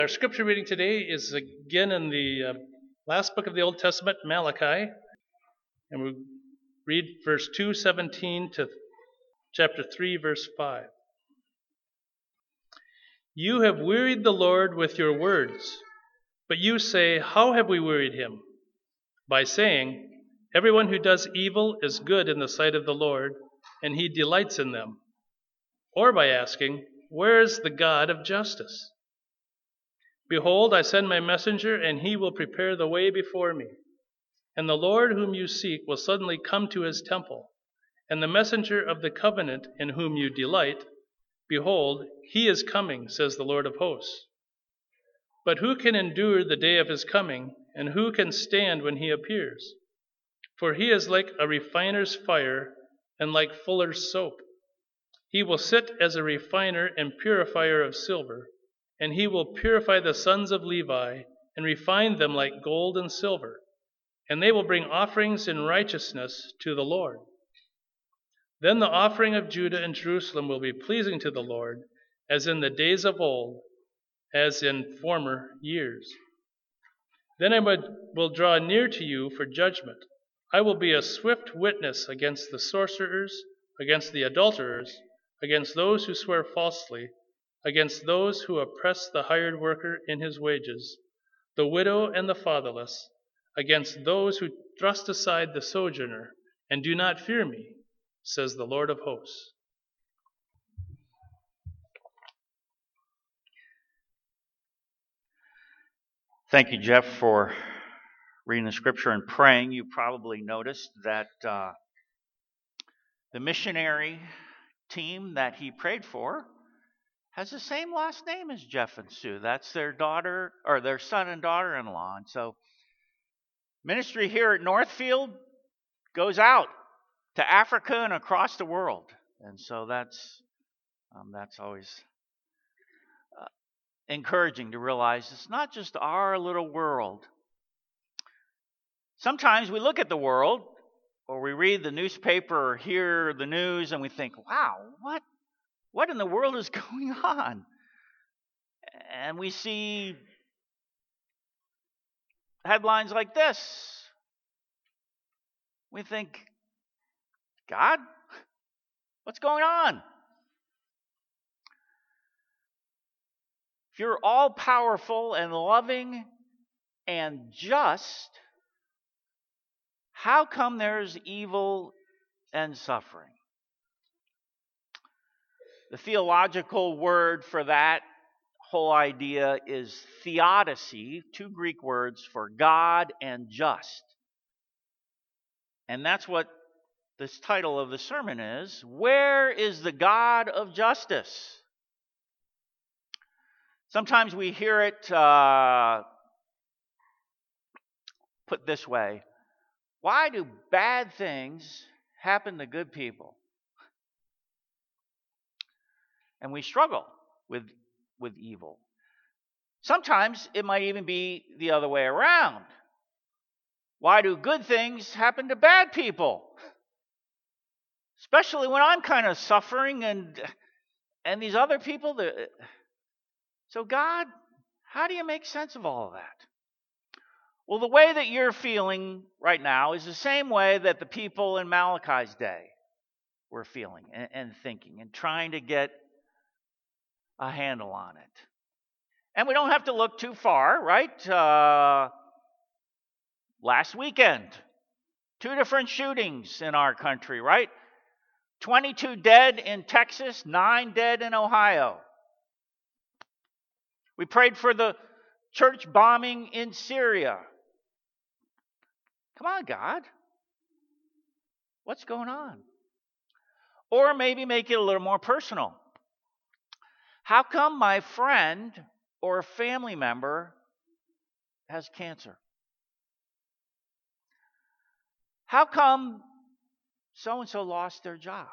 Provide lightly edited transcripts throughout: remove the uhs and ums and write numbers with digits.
Our scripture reading today is again in the last book of the Old Testament, Malachi, and we read verse 2:17 to chapter 3, verse 5. You have wearied the Lord with your words, but you say, how have we wearied him? By saying, everyone who does evil is good in the sight of the Lord, and he delights in them. Or by asking, where is the God of justice? Behold, I send my messenger, and he will prepare the way before me. And the Lord whom you seek will suddenly come to his temple. And the messenger of the covenant in whom you delight, behold, he is coming, says the Lord of hosts. But who can endure the day of his coming, and who can stand when he appears? For he is like a refiner's fire, and like fuller's soap. He will sit as a refiner and purifier of silver, and he will purify the sons of Levi, and refine them like gold and silver, and they will bring offerings in righteousness to the Lord. Then the offering of Judah and Jerusalem will be pleasing to the Lord, as in the days of old, as in former years. Then I will draw near to you for judgment. I will be a swift witness against the sorcerers, against the adulterers, against those who swear falsely, against those who oppress the hired worker in his wages, the widow and the fatherless, against those who thrust aside the sojourner and do not fear me, says the Lord of hosts. Thank you, Jeff, for reading the scripture and praying. You probably noticed that the missionary team that he prayed for has the same last name as Jeff and Sue. That's their daughter, or their son and daughter-in-law. And so ministry here at Northfield goes out to Africa and across the world. And so that's always encouraging to realize it's not just our little world. Sometimes we look at the world, or we read the newspaper or hear the news, and we think, wow, what in the world is going on? And we see headlines like this. We think, God, what's going on? If you're all-powerful and loving and just, how come there's evil and suffering? The theological word for that whole idea is theodicy, two Greek words for God and just. And that's what this title of the sermon is. Where is the God of justice? Sometimes we hear it put this way. Why do bad things happen to good people? And we struggle with evil. Sometimes it might even be the other way around. Why do good things happen to bad people? Especially when I'm kind of suffering and these other people. So God, how do you make sense of all of that? Well, the way that you're feeling right now is the same way that the people in Malachi's day were feeling and thinking and trying to get a handle on it. And we don't have to look too far, right? Last weekend, 2 different shootings in our country, right? 22 dead in Texas, 9 dead in Ohio. We prayed for the church bombing in Syria. Come on, God. What's going on? Or maybe make it a little more personal. How come my friend or a family member has cancer? How come so-and-so lost their job?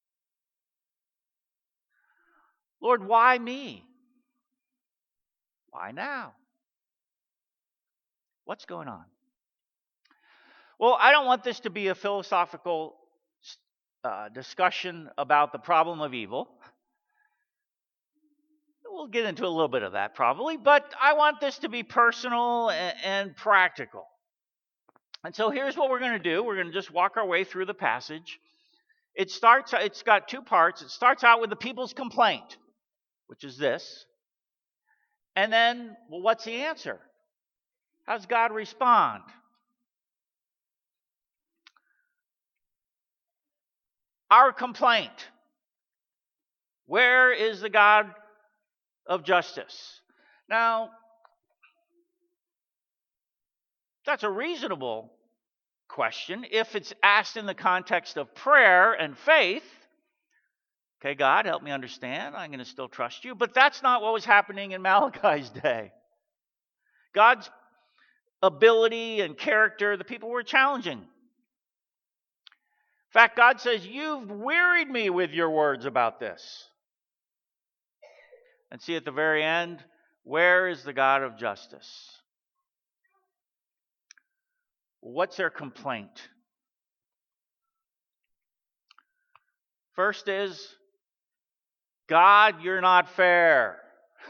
Lord, why me? Why now? What's going on? Well, I don't want this to be a philosophical discussion about the problem of evil. we'll get into a little bit of that probably, but I want this to be personal and practical. And so here's what we're going to do. We're going to just walk our way through the passage. It's got two parts. It starts out with the people's complaint, which is this. And then, well, what's the answer? How does God respond? Our complaint. Where is the God of justice? Now, that's a reasonable question if it's asked in the context of prayer and faith. Okay, God, help me understand. I'm going to still trust you. But that's not what was happening in Malachi's day. God's ability and character, the people were challenging. In fact, God says, you've wearied me with your words about this. And see at the very end, where is the God of justice? What's their complaint? First is, God, you're not fair.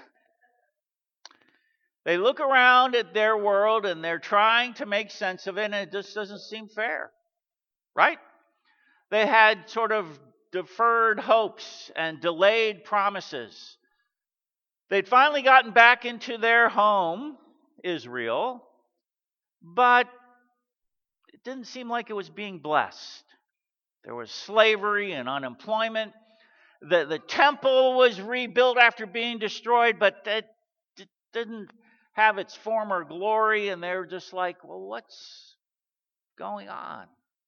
They look around at their world and they're trying to make sense of it, and it just doesn't seem fair. Right? They had sort of deferred hopes and delayed promises. They'd finally gotten back into their home, Israel, but it didn't seem like it was being blessed. There was slavery and unemployment. The temple was rebuilt after being destroyed, but it didn't have its former glory, and they were just like, well, what's going on?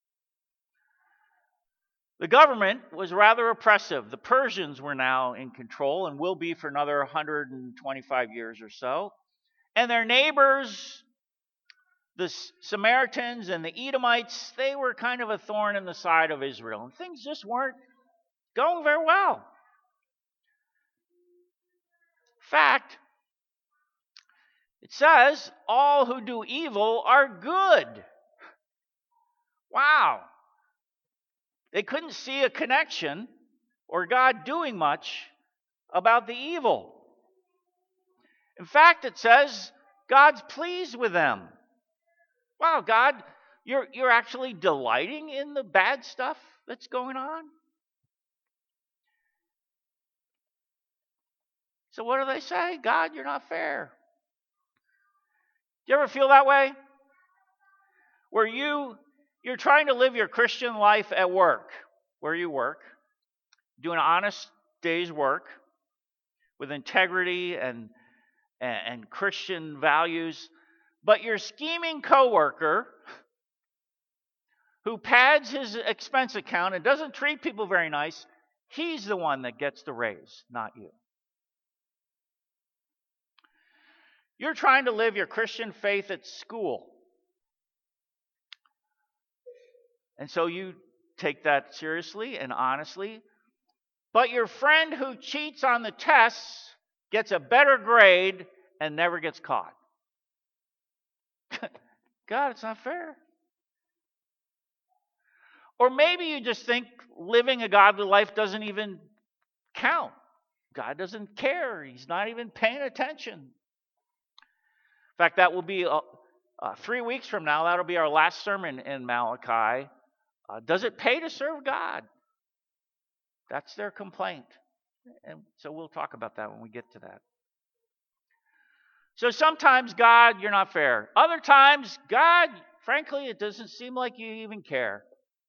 The government was rather oppressive. The Persians were now in control and will be for another 125 years or so. And their neighbors, the Samaritans and the Edomites, they were kind of a thorn in the side of Israel. And things just weren't going very well. In fact, it says, all who do evil are good. Wow. They couldn't see a connection or God doing much about the evil. In fact, it says God's pleased with them. Wow, God, you're actually delighting in the bad stuff that's going on? So what do they say? God, you're not fair. Do you ever feel that way? Where you're trying to live your Christian life at work, where you work, doing an honest day's work with integrity and Christian values, but your scheming coworker who pads his expense account and doesn't treat people very nice, he's the one that gets the raise, not you. You're trying to live your Christian faith at school. And so you take that seriously and honestly. But your friend who cheats on the tests gets a better grade and never gets caught. God, it's not fair. Or maybe you just think living a godly life doesn't even count. God doesn't care. He's not even paying attention. In fact, that will be 3 weeks from now. That'll be our last sermon in Malachi. Does it pay to serve God? That's their complaint. And so we'll talk about that when we get to that. So sometimes, God, you're not fair. Other times, God, frankly, it doesn't seem like you even care.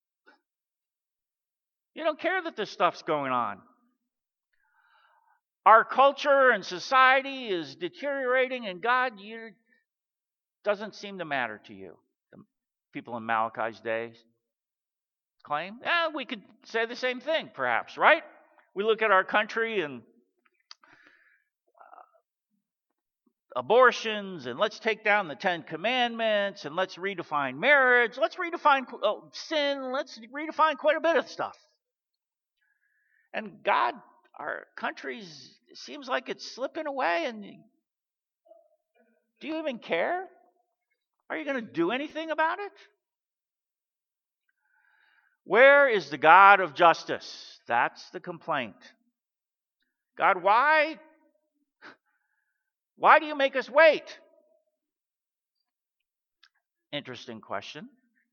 You don't care that this stuff's going on. Our culture and society is deteriorating, and God, doesn't seem to matter to you. The people in Malachi's day claim. We could say the same thing, perhaps, right? We look at our country and abortions, and let's take down the 10 Commandments, and let's redefine marriage, let's redefine sin, let's redefine quite a bit of stuff. And God, our country seems like it's slipping away, and do you even care? Are you going to do anything about it? Where is the God of justice? That's the complaint. God, why Why do you make us wait? Interesting question.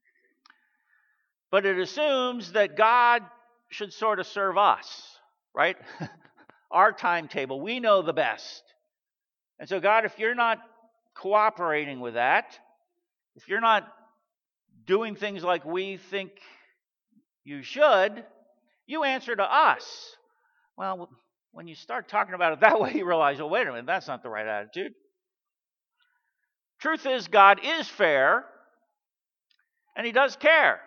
But it assumes that God should sort of serve us, right? Our timetable. We know the best. And so, God, if you're not cooperating with that, if you're not doing things like we think you should, you answer to us. Well, when you start talking about it that way, you realize, oh, wait a minute, that's not the right attitude. Truth is, God is fair, and He does care.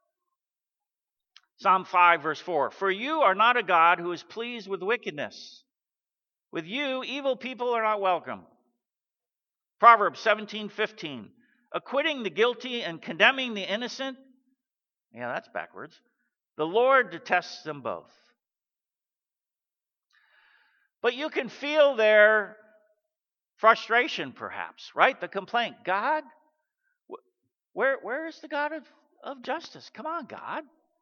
Psalm 5, verse 4, "For you are not a God who is pleased with wickedness. With you, evil people are not welcome." Proverbs 17:15, "Acquitting the guilty and condemning the innocent," yeah, that's backwards, "the Lord detests them both." But you can feel their frustration, perhaps, right? The complaint. God, where is the God of justice? Come on, God.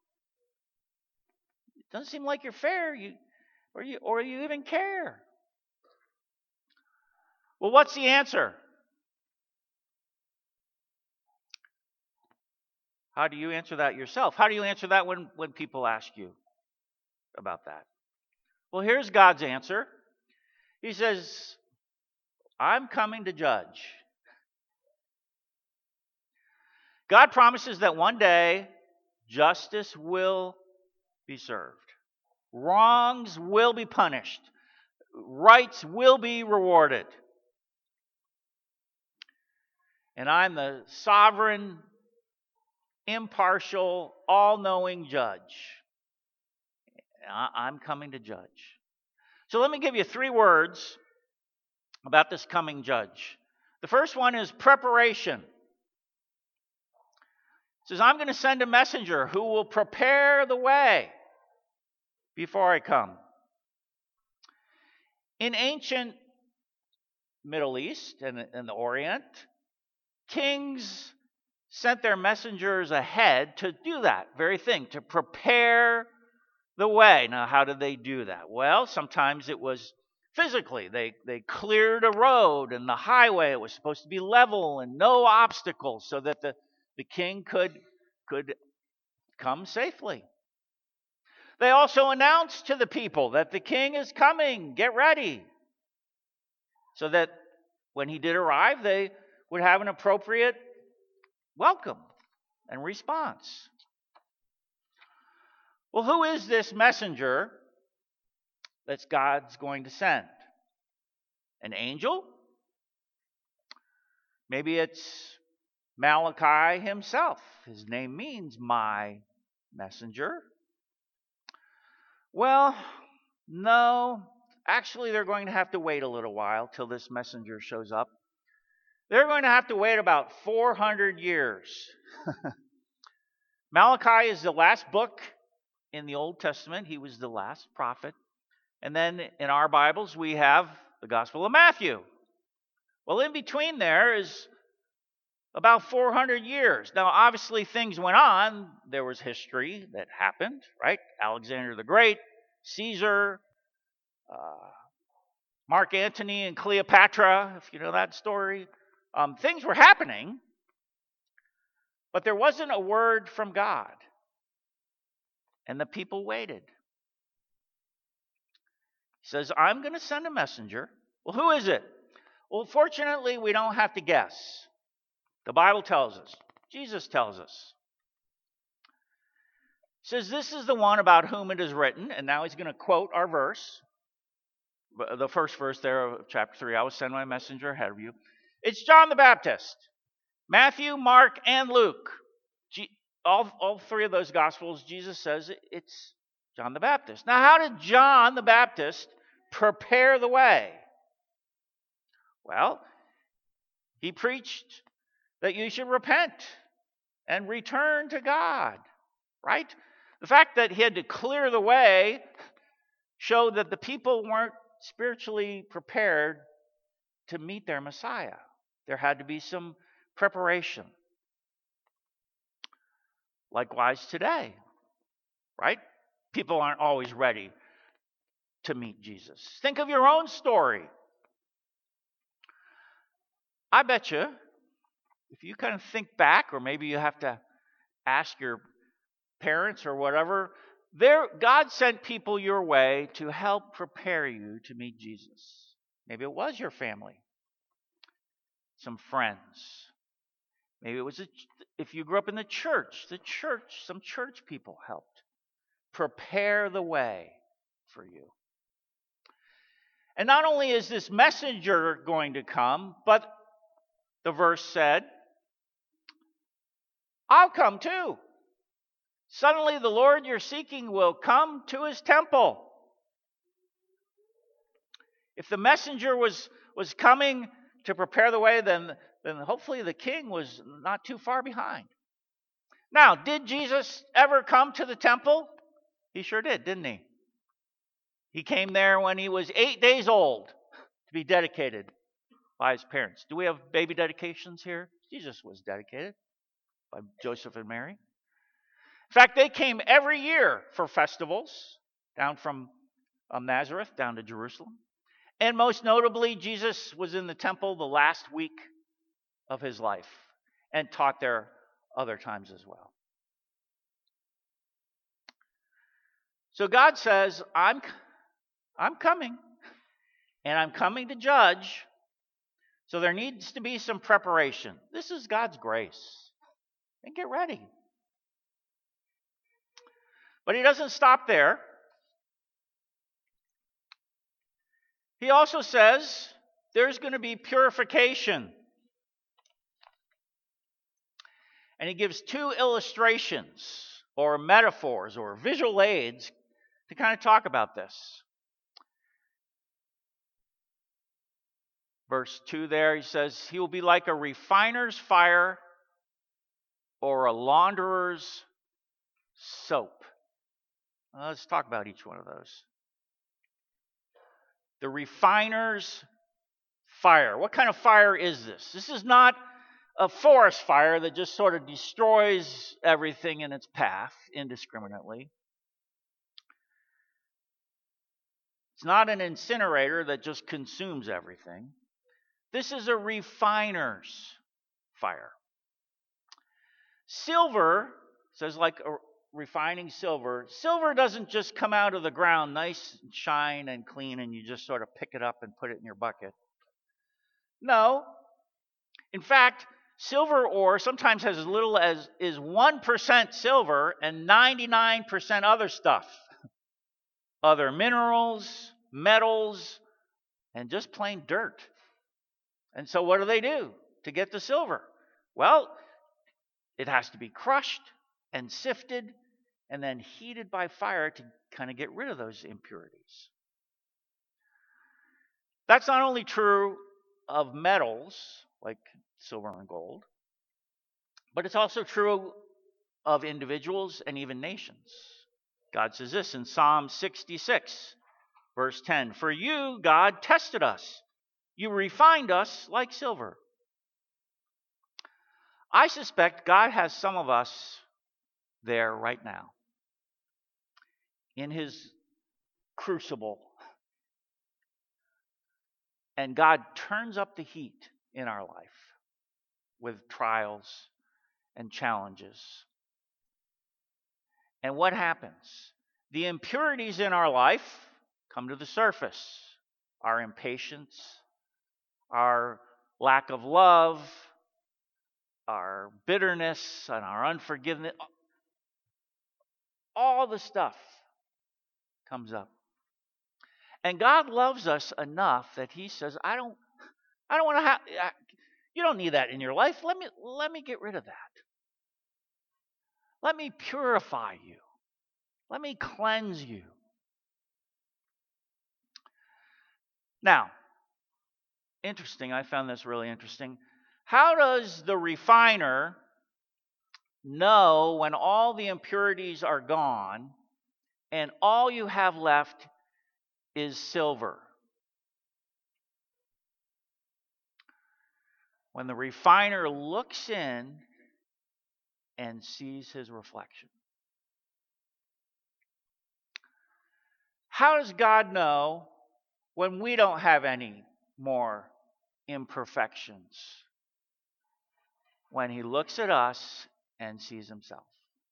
It doesn't seem like you're fair, or you even care. Well, what's the answer? How do you answer that yourself? How do you answer that when people ask you about that? Well, here's God's answer. He says, I'm coming to judge. God promises that one day justice will be served. Wrongs will be punished. Rights will be rewarded. And I'm the sovereign, impartial, all-knowing judge. I'm coming to judge. So let me give you 3 words about this coming judge. The first one is preparation. It says, I'm going to send a messenger who will prepare the way before I come. In ancient Middle East and the Orient, kings sent their messengers ahead to do that very thing, to prepare the way. Now, how did they do that? Well, sometimes it was physically. They cleared a road and the highway. It was supposed to be level and no obstacles so that the king could come safely. They also announced to the people that the king is coming. Get ready. So that when he did arrive, they would have an appropriate welcome and response. Well, who is this messenger that God's going to send? An angel? Maybe it's Malachi himself. His name means my messenger. Well, no. Actually, they're going to have to wait a little while till this messenger shows up. They're going to have to wait about 400 years. Malachi is the last book in the Old Testament. He was the last prophet. And then in our Bibles, we have the Gospel of Matthew. Well, in between there is about 400 years. Now, obviously, things went on. There was history that happened, right? Alexander the Great, Caesar, Mark Antony and Cleopatra, if you know that story. Things were happening, but there wasn't a word from God. And the people waited. He says, I'm going to send a messenger. Well, who is it? Well, fortunately, we don't have to guess. The Bible tells us. Jesus tells us. He says, this is the one about whom it is written. And now he's going to quote our verse. The first verse there of chapter 3. I will send my messenger ahead of you. It's John the Baptist. Matthew, Mark, and Luke. All 3 of those Gospels, Jesus says it's John the Baptist. Now, how did John the Baptist prepare the way? Well, he preached that you should repent and return to God, right? The fact that he had to clear the way showed that the people weren't spiritually prepared to meet their Messiah. There had to be some preparation. Likewise today, right? People aren't always ready to meet Jesus. Think of your own story. I bet you, if you kind of think back, or maybe you have to ask your parents or whatever, God sent people your way to help prepare you to meet Jesus. Maybe it was your family, some friends. Maybe it was, if you grew up in the church, some church people helped prepare the way for you. And not only is this messenger going to come, but the verse said, I'll come too. Suddenly the Lord you're seeking will come to his temple. If the messenger was coming to prepare the way, then hopefully the king was not too far behind. Now, did Jesus ever come to the temple? He sure did, didn't he? He came there when he was 8 days old to be dedicated by his parents. Do we have baby dedications here? Jesus was dedicated by Joseph and Mary. In fact, they came every year for festivals down from Nazareth down to Jerusalem. And most notably, Jesus was in the temple the last week of his life and taught there other times as well. So God says, I'm coming, and I'm coming to judge. So there needs to be some preparation. This is God's grace. And get ready. But he doesn't stop there. He also says there's going to be purification. And he gives two illustrations or metaphors or visual aids to kind of talk about this. Verse 2 there, he says, he will be like a refiner's fire or a launderer's soap. Well, let's talk about each one of those. The refiner's fire. What kind of fire is this? This is not a forest fire that just sort of destroys everything in its path indiscriminately. It's not an incinerator that just consumes everything. This is a refiner's fire. Silver, says like a refining silver. Silver doesn't just come out of the ground nice and shine and clean and you just sort of pick it up and put it in your bucket. No. In fact, silver ore sometimes has as little as is 1% silver and 99% other stuff. Other minerals, metals, and just plain dirt. And so what do to get the silver? Well, it has to be crushed and sifted and then heated by fire to kind of get rid of those impurities. That's not only true of metals like silver and gold, but it's also true of individuals and even nations. God says this in Psalm 66, verse 10, "For you, God, tested us. You refined us like silver." I suspect God has some of us there right now in his crucible. And God turns up the heat in our life with trials and challenges. And what happens? The impurities in our life come to the surface. Our impatience, our lack of love, our bitterness, and our unforgiveness. All the stuff comes up. And God loves us enough that he says, I don't want to have, you don't need that in your life. Let me get rid of that. Let me purify you. Let me cleanse you. Now, interesting, I found this really interesting. How does the refiner know when all the impurities are gone and all you have left is silver? When the refiner looks in and sees his reflection. How does God know when we don't have any more imperfections when he looks at us and sees himself.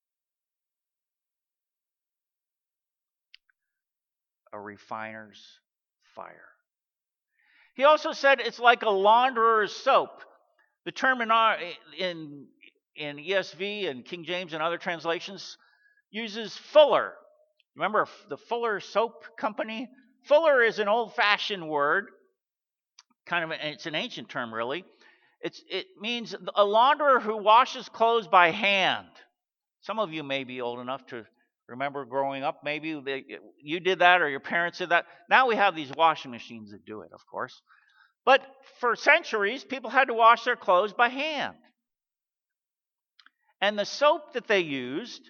A refiner's fire. He also said it's like a launderer's soap. The term in ESV and King James and other translations uses fuller. Remember the Fuller Soap Company? Fuller is an old-fashioned word. It's an ancient term, really. It means a launderer who washes clothes by hand. Some of you may be old enough to remember growing up. Maybe you did that or your parents did that. Now we have these washing machines that do it, of course. But for centuries, people had to wash their clothes by hand. And the soap that they used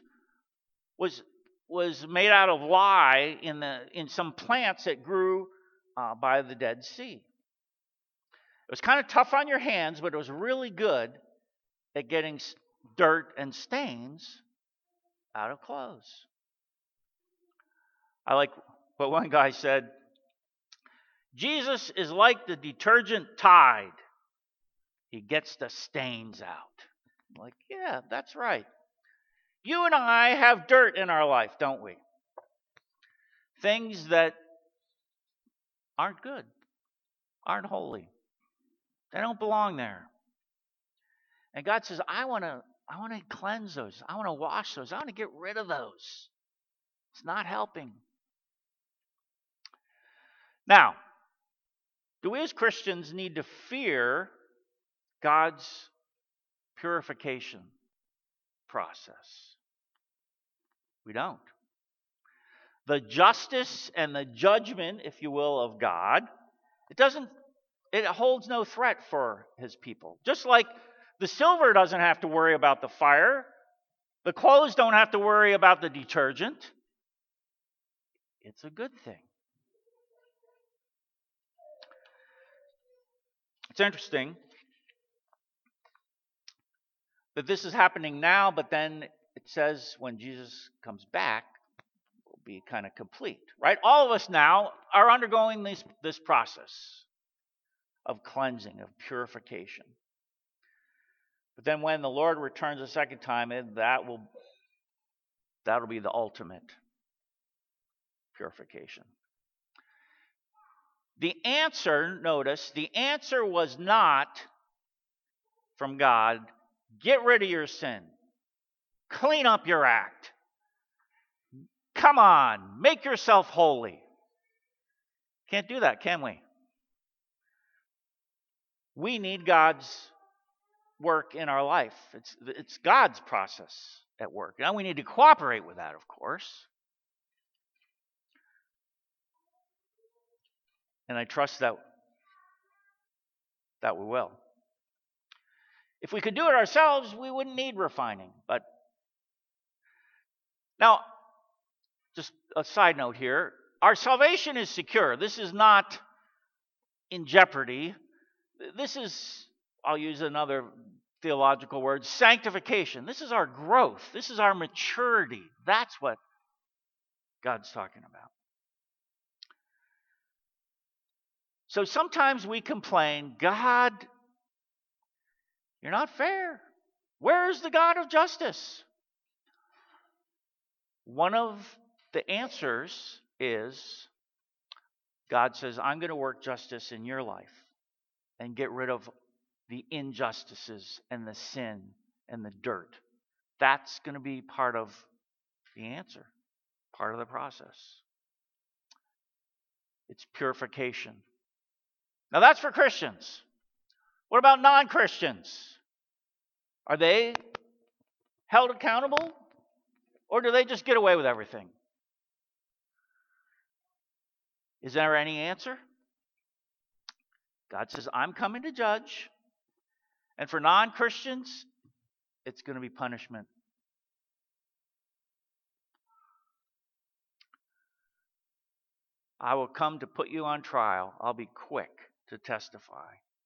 was made out of lye in some plants that grew by the Dead Sea. It was kind of tough on your hands, but it was really good at getting dirt and stains out of clothes. I like what one guy said. Jesus is like the detergent Tide. He gets the stains out. I'm like, yeah, that's right. You and I have dirt in our life, don't we? Things that aren't good, aren't holy. They don't belong there. And God says, I want to cleanse those. I want to wash those. I want to get rid of those. It's not helping. Now, do we as Christians need to fear God's purification process? We don't. The justice and the judgment, if you will, of God, it holds no threat for his people. Just like the silver doesn't have to worry about the fire, the clothes don't have to worry about the detergent. It's a good thing. It's interesting that this is happening now, but then it says when Jesus comes back, it will be kind of complete, right? All of us now are undergoing this process of cleansing, of purification. But then when the Lord returns a second time, that'll be the ultimate purification. The answer, notice, the answer was not from God, get rid of your sin. Clean up your act. Come on, make yourself holy. Can't do that, can we? We need God's work in our life. It's God's process at work. Now we need to cooperate with that, of course. And I trust that we will. If we could do it ourselves, we wouldn't need refining. But now, just a side note here. Our salvation is secure. This is not in jeopardy. This is, I'll use another theological word, sanctification. This is our growth. This is our maturity. That's what God's talking about. So sometimes we complain, God, you're not fair. Where is the God of justice? One of the answers is God says, I'm going to work justice in your life and get rid of the injustices and the sin and the dirt. That's going to be part of the answer, part of the process. It's purification. Now that's for Christians. What about non-Christians? Are they held accountable? Or do they just get away with everything? Is there any answer? God says, I'm coming to judge. And for non-Christians, it's going to be punishment. I will come to put you on trial. I'll be quick to testify.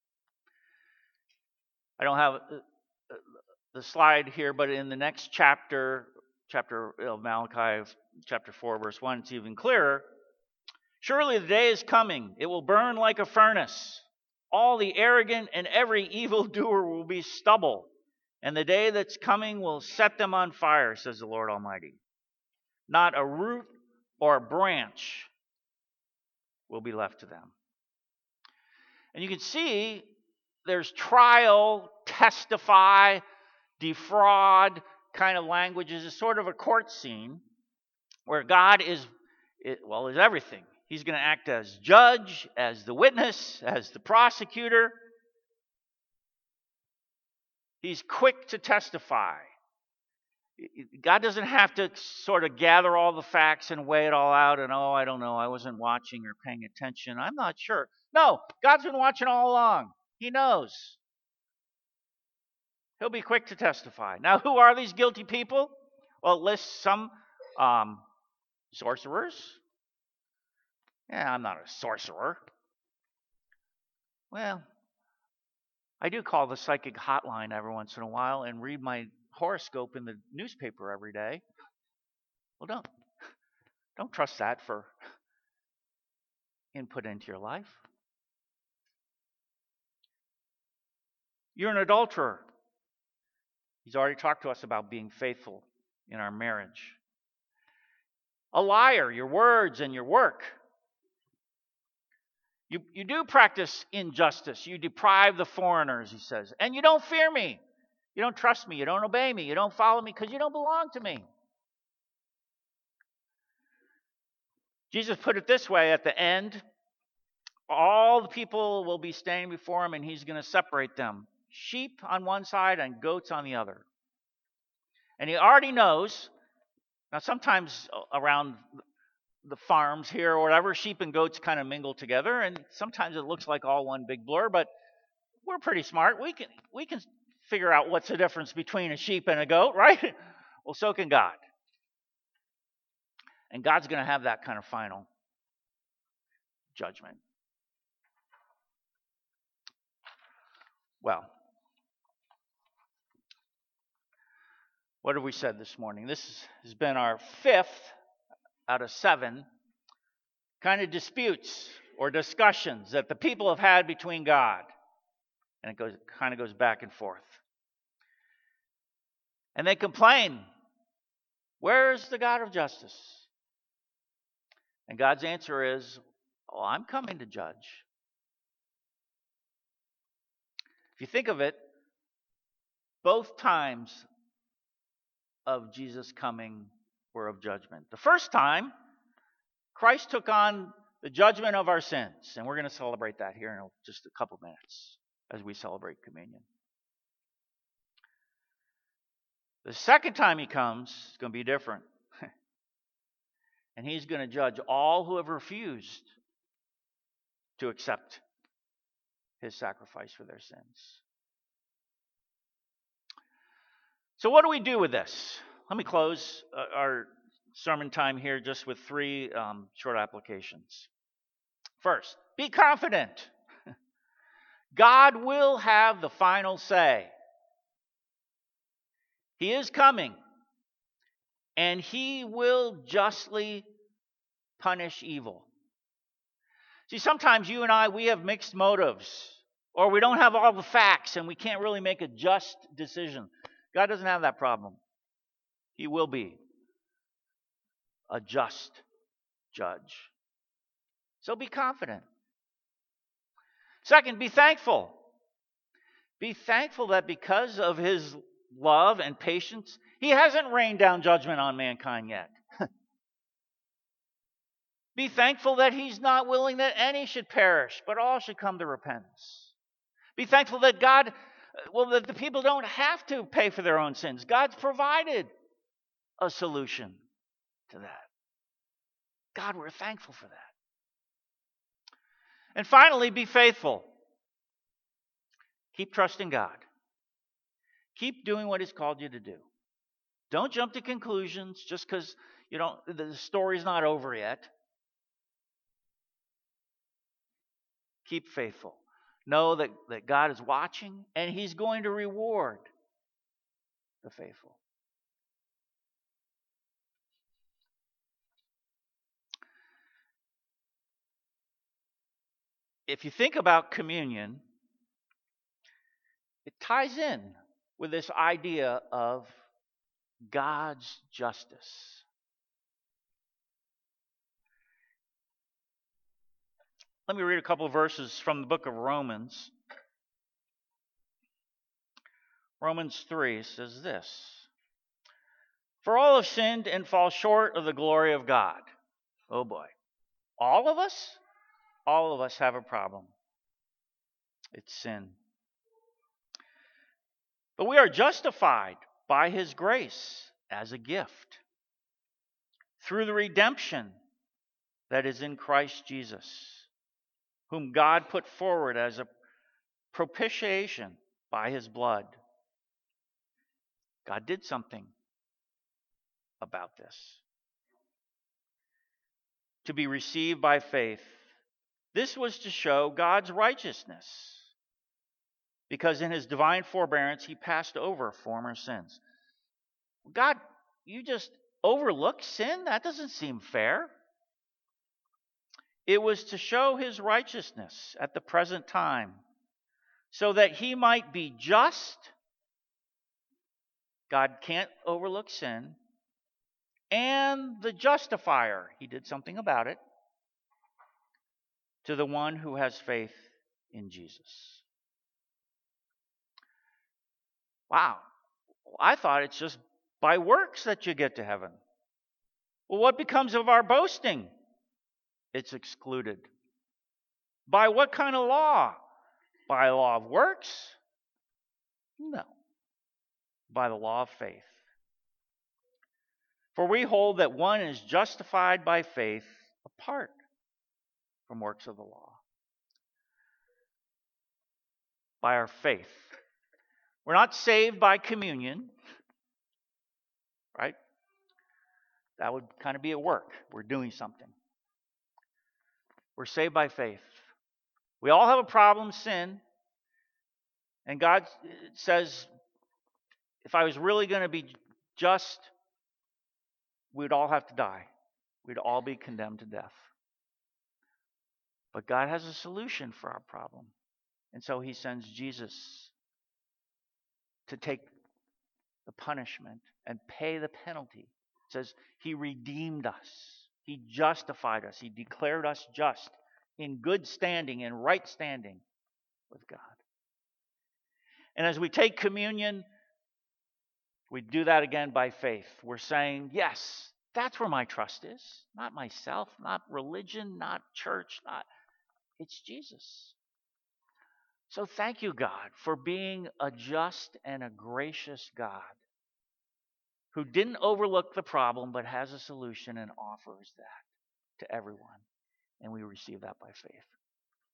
I don't have the slide here, but in the next chapter of Malachi, chapter 4, verse 1, it's even clearer. Surely the day is coming. It will burn like a furnace. All the arrogant and every evildoer will be stubble. And the day that's coming will set them on fire, says the Lord Almighty. Not a root or a branch will be left to them. And you can see there's trial, testify, defraud kind of languages. It's sort of a court scene where God is everything. He's going to act as judge, as the witness, as the prosecutor. He's quick to testify. God doesn't have to sort of gather all the facts and weigh it all out and, I don't know, I wasn't watching or paying attention. I'm not sure. No, God's been watching all along. He knows. He'll be quick to testify. Now, who are these guilty people? Well, it lists some sorcerers. Yeah, I'm not a sorcerer. Well, I do call the psychic hotline every once in a while and read my horoscope in the newspaper every day. Well, don't trust that for input into your life. You're an adulterer. He's already talked to us about being faithful in our marriage. A liar, your words and your work. You do practice injustice. You deprive the foreigners, he says. And you don't fear me. You don't trust me. You don't obey me. You don't follow me because you don't belong to me. Jesus put it this way at the end. All the people will be standing before him and he's going to separate them. Sheep on one side and goats on the other. And he already knows. Now sometimes around the farms here or whatever, sheep and goats kind of mingle together, and sometimes it looks like all one big blur, but we're pretty smart. We can figure out what's the difference between a sheep and a goat, right? Well, so can God. And God's going to have that kind of final judgment. Well, what have we said this morning? This has been our 5th out of 7 kind of disputes or discussions that the people have had between God. And it kind of goes back and forth. And they complain, where's the God of justice? And God's answer is, I'm coming to judge. If you think of it, both times of Jesus coming were of judgment. The first time, Christ took on the judgment of our sins. And we're going to celebrate that here in just a couple minutes as we celebrate communion. The second time he comes, it's going to be different. And he's going to judge all who have refused to accept his sacrifice for their sins. So what do we do with this? Let me close our sermon time here just with 3 short applications. First, be confident. God will have the final say. He is coming, and he will justly punish evil. See, sometimes you and I, we have mixed motives, or we don't have all the facts, and we can't really make a just decision. God doesn't have that problem. He will be a just judge. So be confident. Second, be thankful. Be thankful that because of his love and patience, he hasn't rained down judgment on mankind yet. Be thankful that he's not willing that any should perish, but all should come to repentance. Be thankful that that the people don't have to pay for their own sins. God's provided a solution to that. God, we're thankful for that. And finally, be faithful. Keep trusting God. Keep doing what he's called you to do. Don't jump to conclusions just because the story's not over yet. Keep faithful. Know that God is watching and he's going to reward the faithful. If you think about communion, it ties in with this idea of God's justice. Let me read a couple of verses from the book of Romans. Romans 3 says this: "For all have sinned and fall short of the glory of God." Oh boy. All of us? All of us have a problem. It's sin. "But we are justified by His grace as a gift, through the redemption that is in Christ Jesus, whom God put forward as a propitiation by His blood." God did something about this. To be received by faith. This was to show God's righteousness, because in His divine forbearance He passed over former sins. God, you just overlook sin? That doesn't seem fair. It was to show His righteousness at the present time, so that He might be just. God can't overlook sin. And the justifier. He did something about it. To the one who has faith in Jesus. Wow. I thought it's just by works that you get to heaven. Well, what becomes of our boasting? It's excluded. By what kind of law? By law of works? No. By the law of faith. For we hold that one is justified by faith apart from works of the law. By our faith. We're not saved by communion, right? That would kind of be a work. We're doing something. We're saved by faith. We all have a problem, sin. And God says, if I was really going to be just, we'd all have to die. We'd all be condemned to death. But God has a solution for our problem. And so He sends Jesus to take the punishment and pay the penalty. It says He redeemed us. He justified us. He declared us just, in good standing, in right standing with God. And as we take communion, we do that again by faith. We're saying, yes, that's where my trust is. Not myself, not religion, not church, it's Jesus. So thank you, God, for being a just and a gracious God who didn't overlook the problem but has a solution and offers that to everyone. And we receive that by faith.